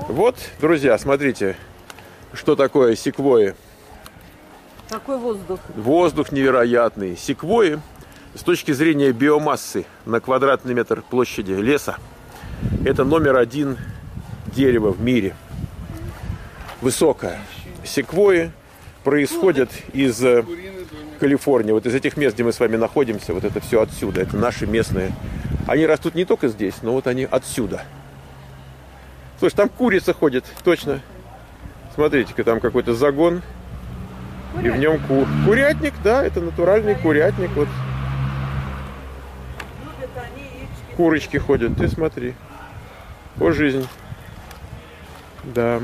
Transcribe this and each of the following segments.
Вот, друзья, смотрите, что такое секвойи. Какой воздух? Воздух невероятный. Секвойи с точки зрения биомассы на квадратный метр площади леса это номер один дерево в мире. Высокое. Секвойи происходят из Калифорнии, вот из этих мест, где мы с вами находимся, вот это все отсюда, это наши местные. Они растут не только здесь, но вот они отсюда. Слушай, там курица ходит, точно. Смотрите-ка, там какой-то загон. Курятник. И в нем курятник, да, это натуральный курятник. Вот. Курочки ходят, ты смотри. О, жизнь. Да.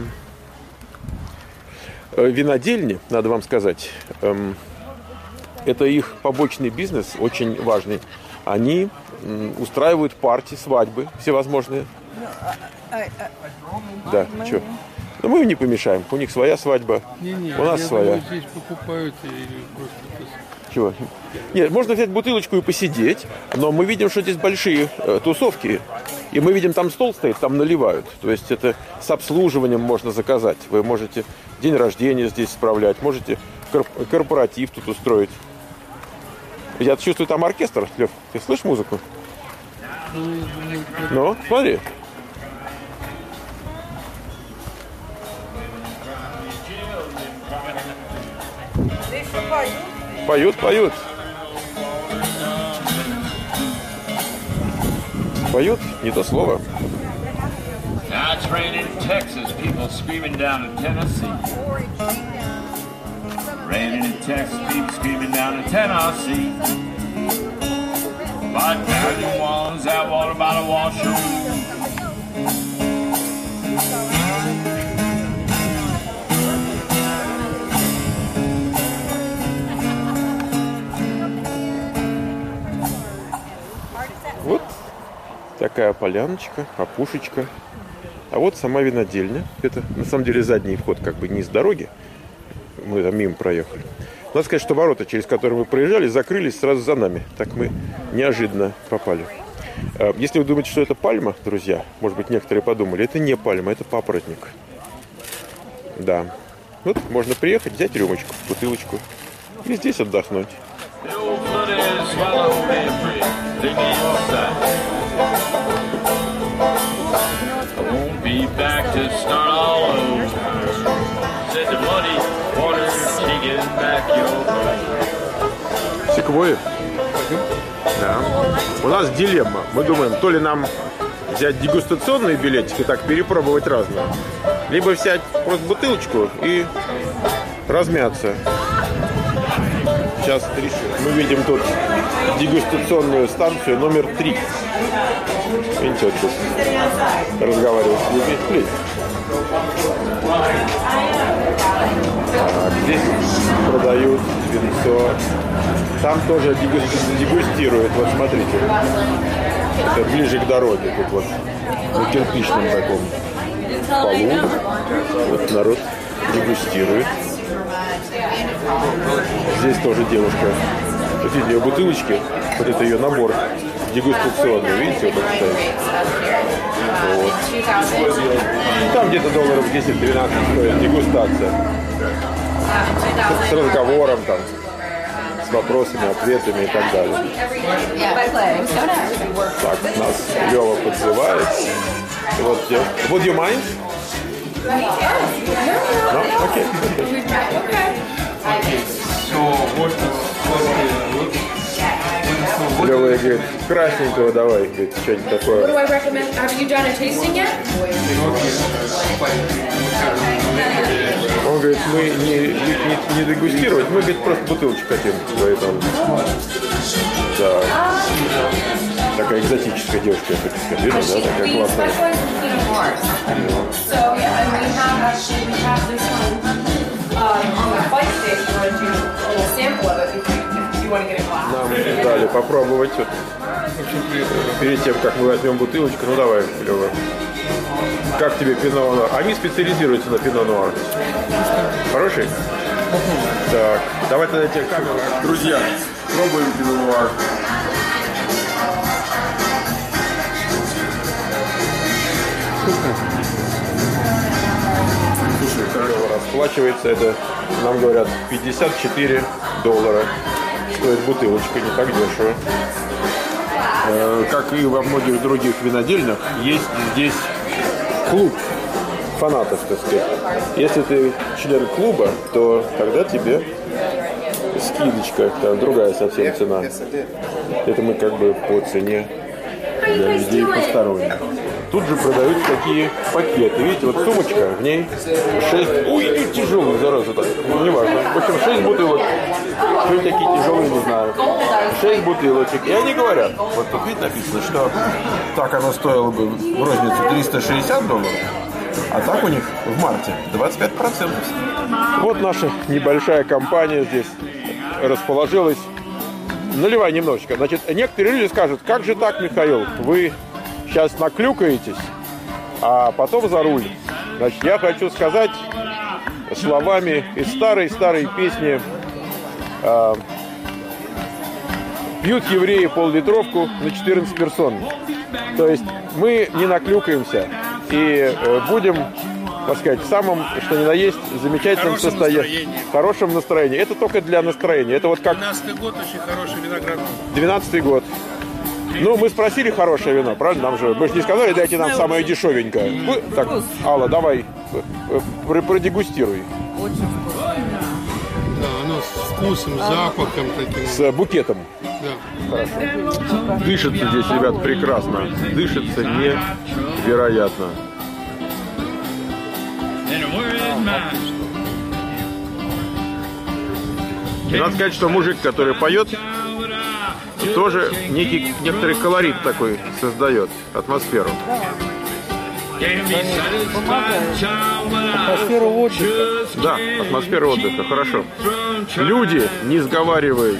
Винодельни, надо вам сказать, это их побочный бизнес, очень важный. Они устраивают партии, свадьбы всевозможные. Да, что? Но мы им не помешаем. У них своя свадьба, у нас своя. Здесь покупают и просто... Чего? Нет, можно взять бутылочку и посидеть, но мы видим, что здесь большие тусовки. И мы видим, там стол стоит, там наливают. То есть это с обслуживанием можно заказать. Вы можете день рождения здесь справлять, можете корпоратив тут устроить. Я чувствую, там оркестр. Лев, ты слышишь музыку? Ну, смотри. Поют, поют. Поют, не то слово. Now it's raining in Texas, people screaming down in Tennessee. Raining in Texas, people screaming down in Tennessee. But down New Orleans, that water bottle wash your Вот такая поляночка, опушечка. А вот сама винодельня. Это на самом деле задний вход, как бы не с дороги. Мы там мимо проехали. Надо сказать, что ворота, через которые мы проезжали, закрылись сразу за нами. Так мы неожиданно попали. Если вы думаете, что это пальма, друзья, может быть, некоторые подумали, это не пальма, это папоротник. Да. Вот можно приехать, взять рюмочку, бутылочку и здесь отдохнуть. Секвойи? Да. У нас дилемма. Мы думаем, то ли нам взять дегустационный билетик и так перепробовать разное, либо взять просто бутылочку и размяться. Сейчас мы видим тут дегустационную станцию номер 3. Видите, вот тут разговаривают с людьми. Так, здесь продают винцо. Там тоже дегустируют. Вот смотрите. Это ближе к дороге. Тут вот на кирпичном таком полу. Вот народ дегустирует. Здесь тоже девушка. Вот видите, ее бутылочки. Вот это ее набор дегустационный. Видите, вот это стоит. Вот. Там где-то долларов 10-12 стоит дегустация. С разговором там, с вопросами, ответами и так далее. Так, нас Лева подзывает. Вот, would you mind? No? Okay. Лева говорит, красненького давай, говорит, что-нибудь такое. Он говорит, мы не дегустировать, мы, говорит, просто бутылочку хотим. Поэтому, да. Такая экзотическая девушка, я хочу сказать. Видно, да? Такая классная. Нам дали попробовать вот, перед тем, как мы возьмем бутылочку. Ну давай, Лева. Как тебе пино нуар? Они специализируются на пино нуар. Хороший? Так, давай тогда тебе камеру. Друзья, пробуем пино нуар. оплачивается. Это, нам говорят, $54 стоит бутылочка, не так дешево. Как и во многих других винодельнях, есть здесь клуб фанатов, так сказать. Если ты член клуба, то тогда тебе скидочка, там другая совсем цена. Это мы как бы по цене для людей посторонних. Тут же продают такие пакеты. Видите, вот сумочка, в ней 6... Ой, тяжелый, зараза, так. Ну, неважно. В общем, 6 бутылок. Что они такие тяжелые, не знаю. 6 бутылочек. И они говорят, вот тут видите написано, что так оно стоило бы в розницу $360, а так у них в марте 25%. Вот наша небольшая компания здесь расположилась. Наливай немножечко. Значит, некоторые люди скажут, как же так, Михаил, вы сейчас наклюкаетесь, а потом за руль. Значит, я хочу сказать словами из старой-старой песни «Пьют евреи пол-литровку на 14 персон». То есть мы не наклюкаемся и будем, так сказать, в самом, что ни на есть, замечательном состоянии. Хорошем настроении. Это только для настроения. Это вот как... 12-й год очень хороший виноград. 12-й год. Ну, мы спросили хорошее вино, правильно? Нам же, мы же не сказали, дайте нам самое дешевенькое. Так, Алла, давай, продегустируй. Очень вкусно. Да, оно с вкусом, запахом таким. С букетом. Да. Хорошо. Дышится здесь, ребят, прекрасно. Дышится невероятно. И надо сказать, что мужик, который поет, тоже некоторый колорит такой создает, атмосферу. Атмосферу отдыха. Да, атмосфера отдыха, хорошо. Люди, не сговариваясь.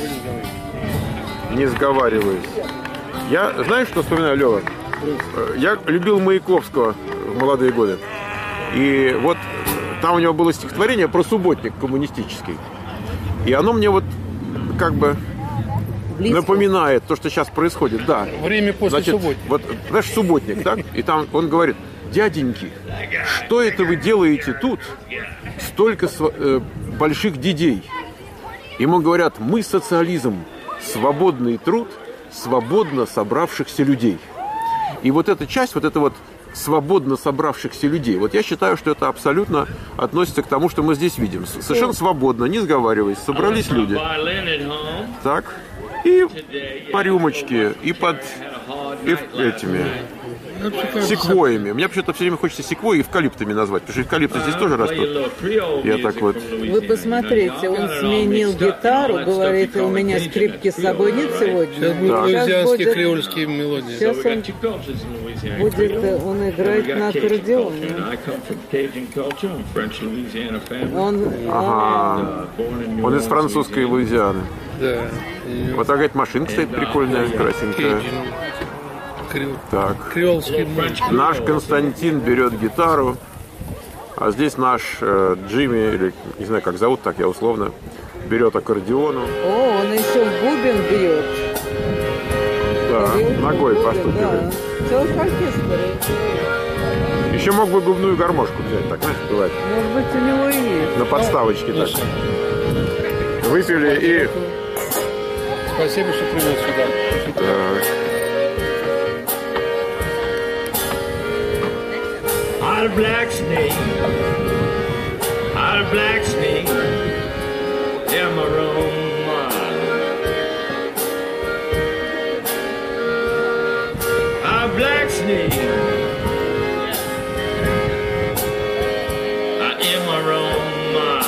Я, знаешь, что вспоминаю, Лёва? Я любил Маяковского в молодые годы. И вот там у него было стихотворение про субботник коммунистический. И оно мне вот как бы... Близко. Напоминает то, что сейчас происходит, да. Время после субботника. Вот, знаешь, субботник, да? И там он говорит, дяденьки, что это вы делаете тут? Столько больших дидей. Ему говорят, мы социализм, свободный труд, свободно собравшихся людей. И вот эта часть, вот это вот свободно собравшихся людей. Вот я считаю, что это абсолютно относится к тому, что мы здесь видим. Совершенно свободно, не сговариваясь, собрались люди. Так. И по рюмочке, и под этими секвоями. Мне почему-то все время хочется секвой и эвкалиптами назвать, потому что эвкалипты здесь тоже растут. Я так вот. Вы посмотрите, он сменил гитару, говорит, у меня скрипки с собой нет сегодня. Сейчас будут луизианские креольские мелодии. Сейчас он играет на аккордеоне. Он из французской Луизианы. Да. Вот такая машинка стоит прикольная, красненькая. Так. Креольский мальчик. Наш Константин берет гитару, а здесь наш Джимми, или не знаю, как зовут, так я условно, берет аккордеону. О, он еще в бубен бьет. Да, ногой постукивает. Да. Целый оркестр. Еще мог бы губную гармошку взять, так, знаешь, бывает. Может быть, у него и есть. На подставочке так. Выпили и... Спасибо, что привел сюда. Так. Out of black snake, out of black snake, Emeroma. Out of black snake, Emeroma.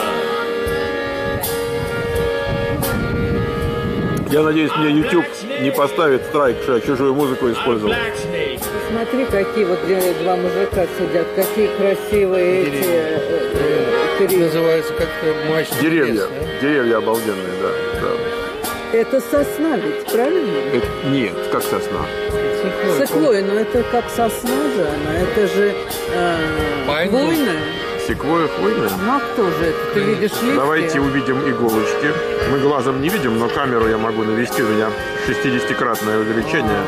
Я надеюсь, мне YouTube не поставит страйк, что я чужую музыку использовал. Смотри, какие вот два мужика сидят, какие красивые эти... Называется как-то матч. Деревья. Деревья обалденные, да. Это сосна ведь, правильно? Нет, как сосна. Секвойя, но это как сосна же она, это же хвойная. Секвойя хвойная? Ну а кто же это? Ты видишь листья? Давайте увидим иголочки. Мы глазом не видим, но камеру я могу навести. У меня 60-кратное увеличение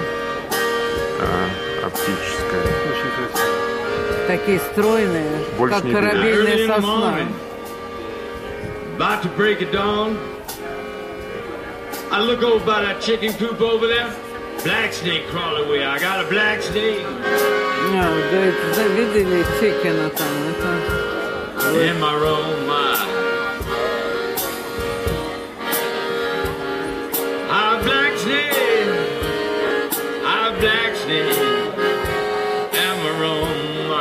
оптическое. Очень красиво. Такие стройные, Больше как не корабельная видно. сосна. about to break of dawn. I look over by that chicken coop over there. Black snake crawling away. I got a black snake. Да, видели чекина там, это... In my room, I'm black snake. I'm black snake. In my room,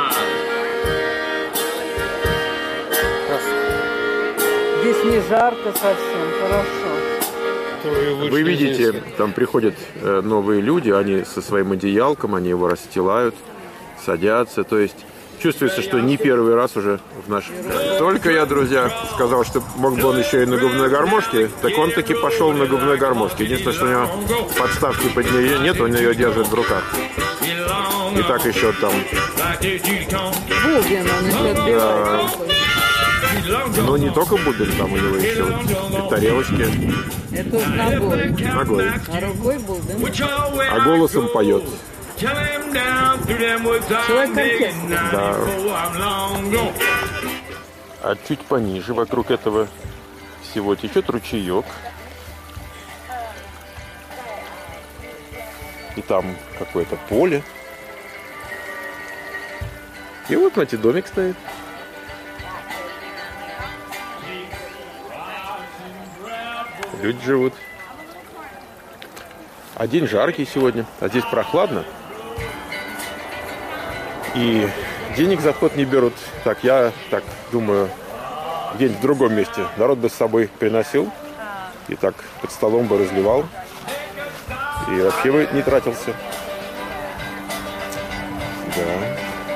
Здесь не жарко совсем, хорошо. Вы видите, там приходят новые люди, они со своим одеялком, они его расстилают, садятся, то есть чувствуется, что не первый раз уже в нашем... Только я, друзья, сказал, что мог бы он еще и на губной гармошке, так он таки пошел на губной гармошке. Единственное, что у него подставки под нее нет, он ее держит в руках. И так еще там... Бубен, он еще отбивает. Ну, не только бубен, там у него еще и тарелочки. Это уж ногой. Ногой. А рукой бубен. А голосом поет. Человек-оркестр. Да. А чуть пониже, вокруг этого всего течет ручеек. И там какое-то поле. И вот, знаете, домик стоит. Люди живут. А день жаркий сегодня, а здесь прохладно. И денег за вход не берут. Так, я так думаю, где-нибудь в другом месте. Народ бы с собой приносил. И так под столом бы разливал. И вообще бы не тратился. Да.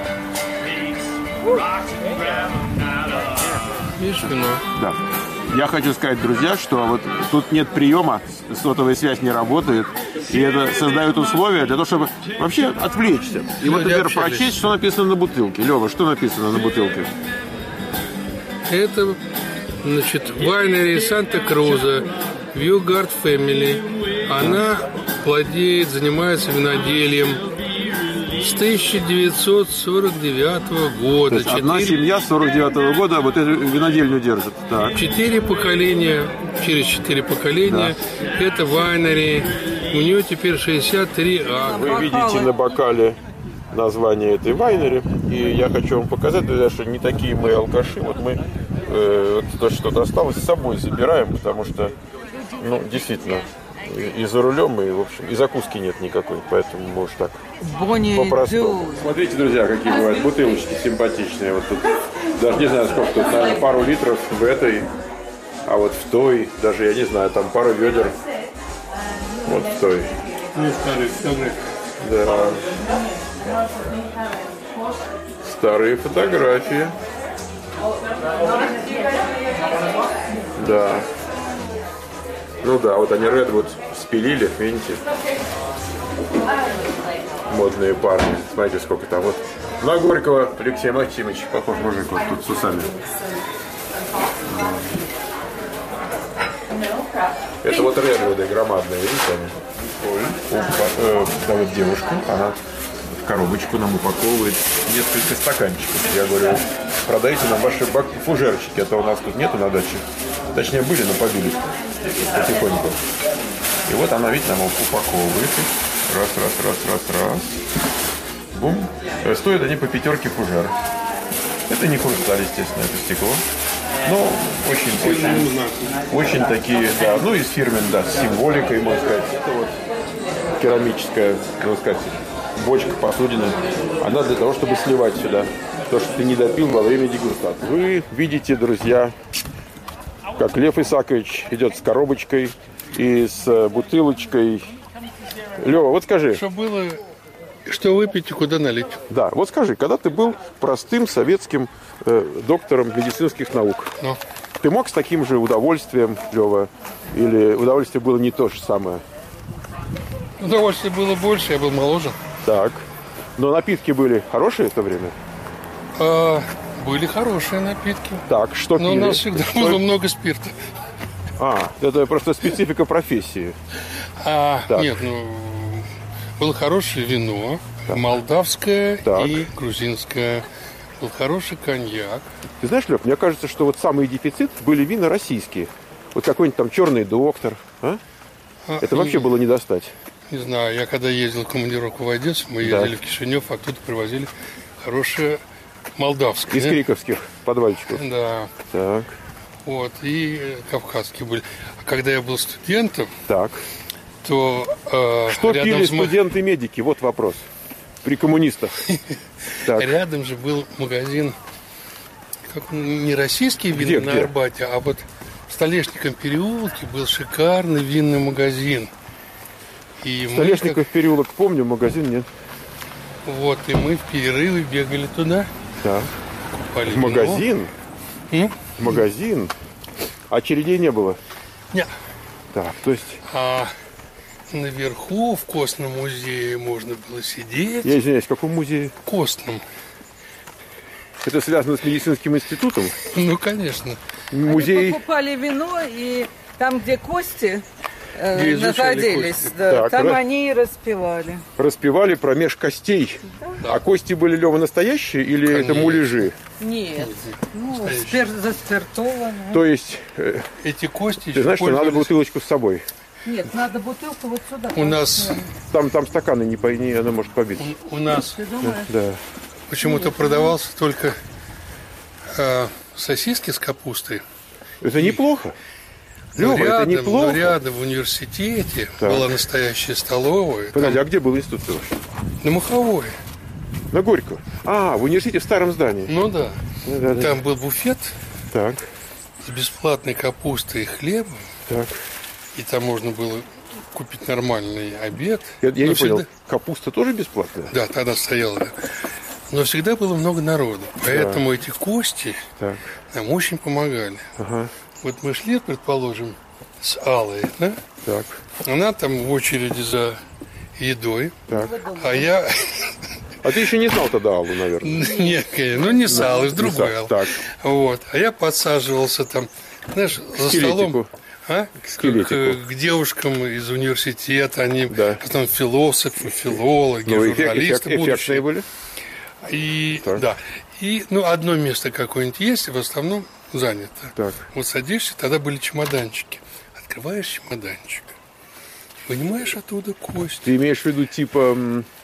Видишь, вино? Да. Я хочу сказать, друзья, что вот тут нет приема, сотовая связь не работает, и это создает условия для того, чтобы вообще отвлечься. И вот, например, прочесть, что написано на бутылке. Лева, что написано на бутылке? Это, значит, Winery Санта-Круза, Viewgard Family. Она владеет, занимается виноделием с 1949 года. То есть одна семья с 49 года вот эту винодельню держит. Так. 4 поколения, через 4 поколения, да. Это Winery. У нее теперь 63 акра. Вы видите на бокале название этой Winery. И я хочу вам показать, друзья, что не такие мы алкаши. Вот мы то, что досталось, с собой забираем, потому что, ну, действительно, и за рулем, и, в общем, и закуски нет никакой, поэтому, может, так по-простому. Смотрите, друзья, какие бывают бутылочки симпатичные. Вот тут, даже не знаю, сколько тут, наверное, пару литров в этой, а вот в той, даже, я не знаю, там пару ведер. Вот в той. Да. Старые фотографии. Да. Ну да, вот они Redwood спилили, видите? Модные парни. Смотрите, сколько там. Вот на Горького Алексей Максимович, похож мужик, вот тут с усами. Это вот Redwood громадные, видите они? Да, вот девушка, она в коробочку нам упаковывает несколько стаканчиков. Я говорю, продайте нам ваши фужерчики, а то у нас тут нету на даче. Точнее, были, но побили потихоньку. И вот она, видите, нам упаковывает их. Раз. Бум. Стоят они по 5 фужер. Это не хрусталь, естественно, это стекло. Но очень такие, да, ну и с фирмен, да, с символикой, можно сказать. Это вот керамическая, можно сказать, бочка, посудина. Она для того, чтобы сливать сюда то, что ты не допил во время дегустации. Вы видите, друзья, как Лев Исаакович идет с коробочкой и с бутылочкой. Лева, вот скажи. Что было, что выпить и куда налить. Да, вот скажи, когда ты был простым советским доктором медицинских наук, ты мог с таким же удовольствием, Лева, или удовольствие было не то же самое? Удовольствие было больше, я был моложе. Так, но напитки были хорошие в то время? Были хорошие напитки. Так, что пили? Но у нас всегда было много спирта. Это просто специфика профессии. Нет, было хорошее вино, молдавское и грузинское. был хороший коньяк. Ты знаешь, Лёх, мне кажется, что вот самый дефицит были вина российские. Вот какой-нибудь там «Черный доктор». А? Это вообще было не достать. Не знаю, я когда ездил в командировку в Одессу, мы ездили в Кишинев, а оттуда привозили хорошие молдавские. Из криковских подвальчиков. Да. Так. Вот, и кавказские были. А когда я был студентом, Так. то Что рядом пили с мо- студенты-медики? Вот вопрос. При коммунистах. Так. рядом же был магазин, как он, не российские Где, вина на где? Арбате, а вот в Столешником переулке был шикарный винный магазин. И мы Столешников переулок помню, магазин нет. вот, и мы в перерывы бегали туда, Так. покупали В вино. магазин? В магазин? Очередей не было? Не. Так, то есть... А наверху в Костном музее можно было сидеть. Я извиняюсь, в каком музее? В Костном. Это связано с медицинским институтом? Ну, конечно. Музей... Они покупали вино, и там, где кости Где изучали находились, кости. да, Так, там раз. они и распивали. Распевали промеж костей. А кости были, Лёва, настоящие или это Конечно. муляжи? Нет, ну, Настоящие. заспиртованные. То есть, Эти кости ты еще знаешь, что надо пользовались. бутылочку с собой. Нет, надо бутылку вот сюда. У нас, Там стаканы не она может побить. у нас Ты думаешь? Да. почему-то продавался только сосиски с капустой. Это неплохо. Но Лёва, это неплохо. рядом в университете Так. была настоящая столовая. Подожди, Там а где был институт вообще? на Маховой. На Горького. А, в университете в старом здании. Ну да. Да. Там был буфет Так, с бесплатной капустой и хлебом. так. И там можно было купить нормальный обед. Я Но не всегда- понял, капуста тоже бесплатная? Да, тогда стояла. Да. Но всегда было много народу. Поэтому эти кости Так, нам очень помогали. ага, Вот мы шли, предположим, с Аллой, да? так, Она там в очереди за едой, так. а я... А ты еще не знал тогда Аллу, наверное? Некая, ну не с Аллой, с другой Аллой. Так, Вот. А я подсаживался там, знаешь, за столом. А? скелетику. К девушкам из университета, они Да. потом философы, филологи, ну, журналисты эффектные будущие. были? И, Так. да. И, ну, одно место какое-нибудь есть, и в основном занято. Так. Вот садишься, тогда были чемоданчики. Открываешь чемоданчик, вынимаешь оттуда кость. Ты имеешь в виду типа,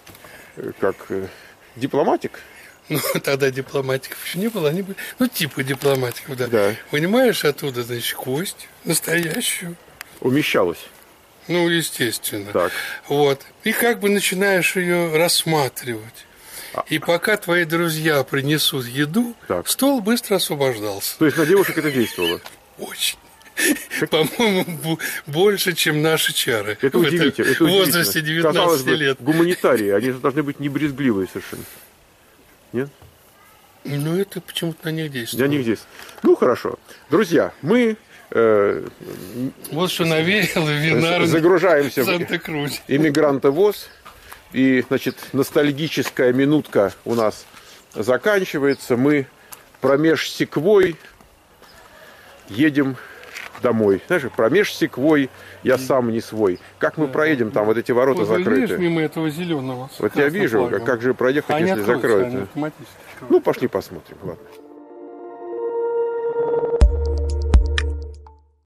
дипломатик? Ну, тогда дипломатиков еще не было, они были, ну, типа дипломатиков, да. Да. Вынимаешь оттуда, значит, кость настоящую. Умещалось. Ну, естественно. Так. Вот. И как бы начинаешь ее рассматривать. И пока твои друзья принесут еду, Так. стол быстро освобождался. То есть на девушек это действовало? Очень. По-моему, больше, чем наши чары. Это в удивительно. этом Это возрасте удивительно. 19 Казалось бы, лет. гуманитарии, они же должны быть не брезгливые совершенно. Нет? Ну, это почему-то на них действует. Я не здесь. Ну, хорошо. Друзья, мы Вот что навеяло винарный загружаемся в Санта-Круз. иммигрантовоз. И, значит, ностальгическая минутка у нас заканчивается. Мы промеж секвой едем домой. Знаешь, промеж секвой я сам не свой. Как мы проедем, там вот эти ворота Вот заедешь закрыты. мимо этого зеленого. с Вот я красным вижу, флагом. как же проехать, Они если откроются, они закроют. автоматически откроются. Ну, пошли посмотрим. Ладно.